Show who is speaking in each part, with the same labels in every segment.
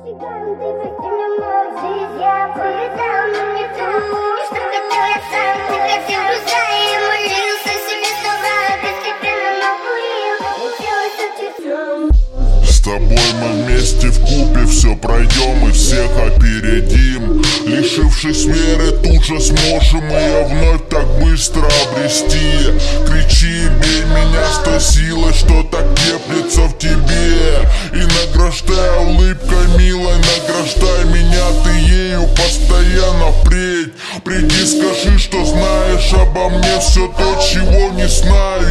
Speaker 1: С тобой мы вместе вкупе все пройдем и всех опередим. Лишившись веры, тут же сможем ее вновь так быстро обрести. Кричи, бей меня с той силой, что так теплится в тебе. И награждай улыбкой милой, награждай меня ты ею постоянно впредь. Приди, скажи, что знаешь обо мне все то, чего не знаю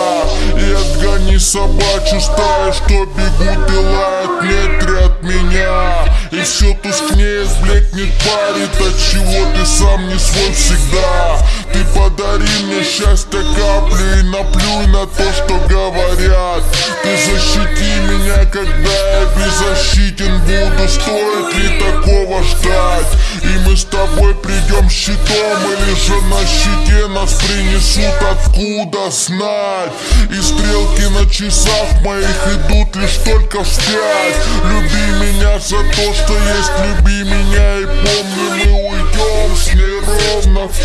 Speaker 1: я. И отгони собачью стаю, что бегут и лают метры от меня. И все тускнее блекнет парит, от чего ты сам не свой всегда. Ты подари мне счастье каплю и наплюй на то, что говорят. Ты защити меня, когда я беззащитен буду. Стоит ли такого ждать? И мы с тобой придем с щитом, или же на щите нас принесут откуда знать. И стрелки на часах моих идут лишь только вспять. Люби меня за то, что есть, люби меня и помни, мы уйдем с ней ровно в 5.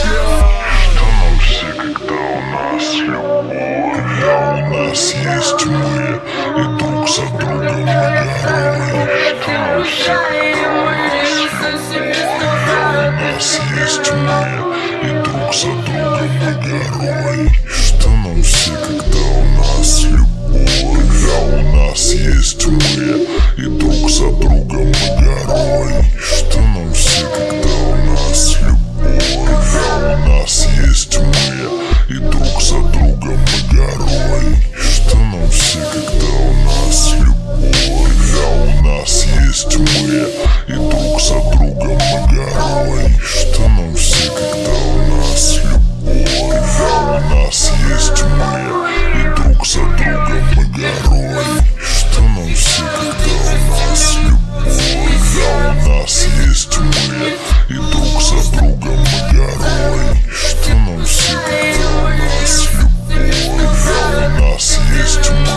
Speaker 2: Что нам все, когда у нас любовь, а у нас есть мы, и друг за другом мы герои. Что нам все, когда у нас любовь, а у нас есть мы, и друг за другом мы герои. Что нам все, когда у нас любовь, а у нас есть мы, и друг за другом мы герои. Что нам все, когда у нас любовь, а у нас есть мы, и друг за другом мы герои. Что нам все, когда у нас любовь, а у нас есть мы, и друг за другом мы герои. Что нам все, когда у нас любовь, а у нас есть мы, и друг за другом мы герои. Что нам все, когда у нас любовь, а у нас есть мы, и друг за другом мы герои. Что нам все, когда у нас любовь, а у нас есть мы.